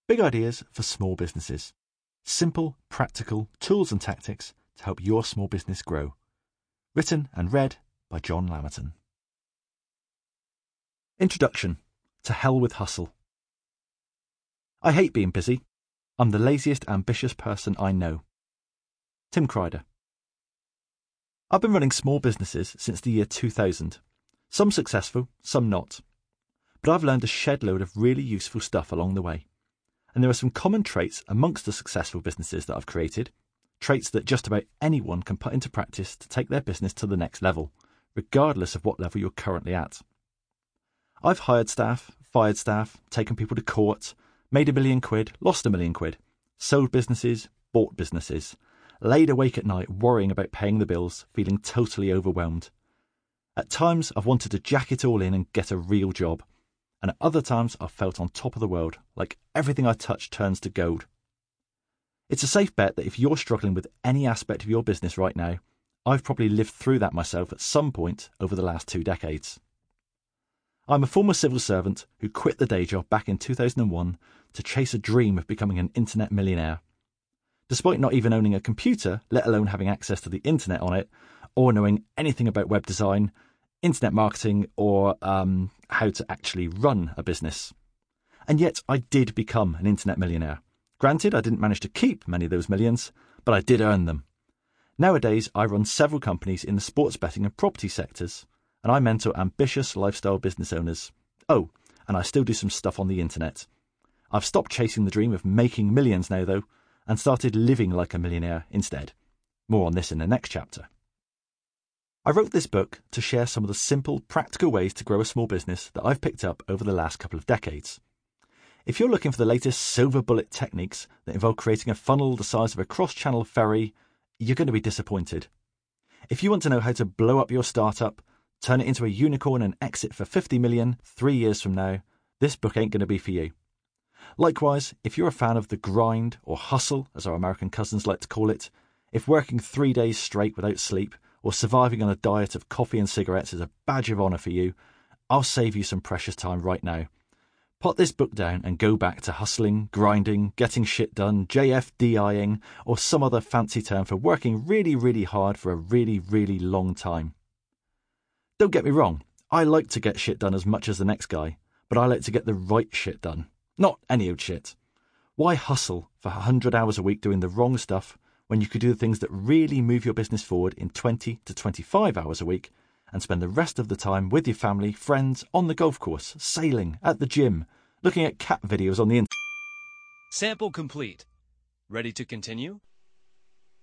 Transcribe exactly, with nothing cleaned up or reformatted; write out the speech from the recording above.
Big ideas for small businesses. Simple, practical tools and tactics to help your small business grow. Written and read by John Lamerton. Introduction. To hell with hustle. I hate being busy. I'm the laziest ambitious person I know. Tim Kreider. I've been running small businesses since the year two thousand. Some successful, some not. But I've learned a shed load of really useful stuff along the way. And there are some common traits amongst the successful businesses that I've created, traits that just about anyone can put into practice to take their business to the next level, regardless of what level you're currently at. I've hired staff, fired staff, taken people to court, made a million quid, lost a million quid, sold businesses, bought businesses, laid awake at night worrying about paying the bills, feeling totally overwhelmed. At times I've wanted to jack it all in and get a real job, and at other times I've felt on top of the world, like everything I touch turns to gold. It's a safe bet that if you're struggling with any aspect of your business right now, I've probably lived through that myself at some point over the last two decades. I'm a former civil servant who quit the day job back in two thousand one to chase a dream of becoming an internet millionaire. Despite not even owning a computer, let alone having access to the internet on it, or knowing anything about web design, internet marketing, or um, how to actually run a business. And yet I did become an internet millionaire. Granted, I didn't manage to keep many of those millions, but I did earn them. Nowadays, I run several companies in the sports betting and property sectors, and I mentor ambitious lifestyle business owners. Oh, and I still do some stuff on the internet. I've stopped chasing the dream of making millions now, though, and started living like a millionaire instead. More on this in the next chapter. I wrote this book to share some of the simple, practical ways to grow a small business that I've picked up over the last couple of decades. If you're looking for the latest silver bullet techniques that involve creating a funnel the size of a cross-channel ferry, you're going to be disappointed. If you want to know how to blow up your startup, turn it into a unicorn and exit for fifty million three years from now, this book ain't going to be for you. Likewise, if you're a fan of the grind, or hustle, as our American cousins like to call it, if working three days straight without sleep, or surviving on a diet of coffee and cigarettes is a badge of honour for you, I'll save you some precious time right now. Put this book down and go back to hustling, grinding, getting shit done, J F D I-ing, or some other fancy term for working really, really hard for a really, really long time. Don't get me wrong, I like to get shit done as much as the next guy, but I like to get the right shit done. Not any old shit. Why hustle for one hundred hours a week doing the wrong stuff when you could do the things that really move your business forward in twenty to twenty-five hours a week and spend the rest of the time with your family, friends, on the golf course, sailing, at the gym, looking at cat videos on the internet? Sample complete. Ready to continue?